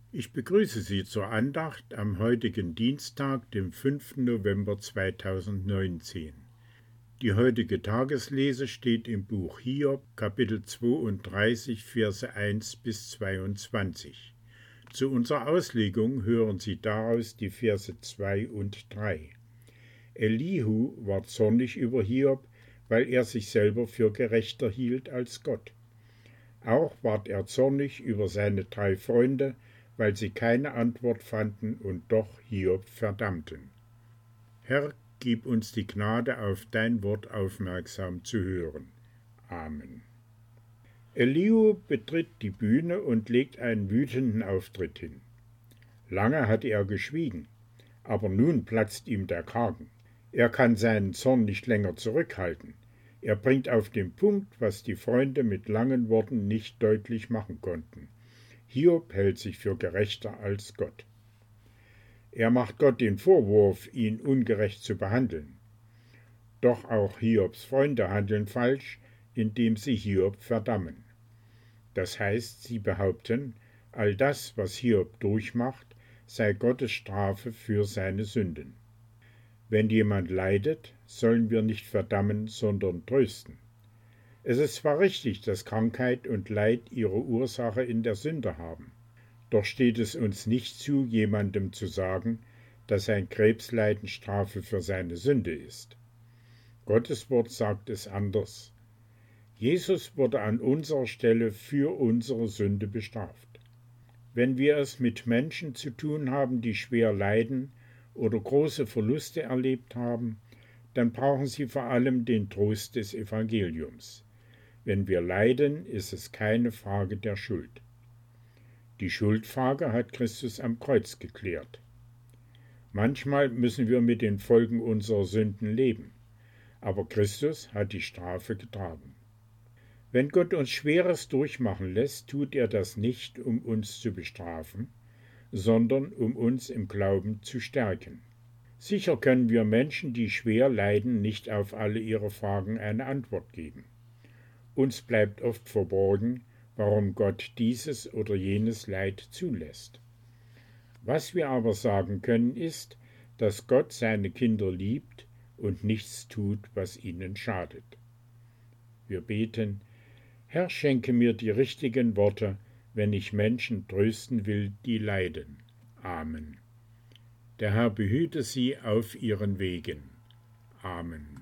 Ich begrüße Sie zur Andacht am heutigen Dienstag, dem 5. November 2019. Die heutige Tageslese steht im Buch Hiob, Kapitel 32, Verse 1 bis 22. Zu unserer Auslegung hören Sie daraus die Verse 2 und 3. Elihu war zornig über Hiob, weil er sich selber für gerechter hielt als Gott. Auch ward er zornig über seine 3 Freunde, weil sie keine Antwort fanden und doch Hiob verdammten. Herr, gib uns die Gnade, auf dein Wort aufmerksam zu hören. Amen. Elihu betritt die Bühne und legt einen wütenden Auftritt hin. Lange hatte er geschwiegen, aber nun platzt ihm der Kragen. Er kann seinen Zorn nicht länger zurückhalten. Er bringt auf den Punkt, was die Freunde mit langen Worten nicht deutlich machen konnten. Hiob hält sich für gerechter als Gott. Er macht Gott den Vorwurf, ihn ungerecht zu behandeln. Doch auch Hiobs Freunde handeln falsch, indem sie Hiob verdammen. Das heißt, sie behaupten, all das, was Hiob durchmacht, sei Gottes Strafe für seine Sünden. Wenn jemand leidet, sollen wir nicht verdammen, sondern trösten. Es ist zwar richtig, dass Krankheit und Leid ihre Ursache in der Sünde haben, doch steht es uns nicht zu, jemandem zu sagen, dass sein Krebsleiden Strafe für seine Sünde ist. Gottes Wort sagt es anders. Jesus wurde an unserer Stelle für unsere Sünde bestraft. Wenn wir es mit Menschen zu tun haben, die schwer leiden oder große Verluste erlebt haben, dann brauchen sie vor allem den Trost des Evangeliums. Wenn wir leiden, ist es keine Frage der Schuld. Die Schuldfrage hat Christus am Kreuz geklärt. Manchmal müssen wir mit den Folgen unserer Sünden leben, aber Christus hat die Strafe getragen. Wenn Gott uns Schweres durchmachen lässt, tut er das nicht, um uns zu bestrafen, sondern um uns im Glauben zu stärken. Sicher können wir Menschen, die schwer leiden, nicht auf alle ihre Fragen eine Antwort geben. Uns bleibt oft verborgen, warum Gott dieses oder jenes Leid zulässt. Was wir aber sagen können, ist, dass Gott seine Kinder liebt und nichts tut, was ihnen schadet. Wir beten: Herr, schenke mir die richtigen Worte, wenn ich Menschen trösten will, die leiden. Amen. Der Herr behüte Sie auf Ihren Wegen. Amen.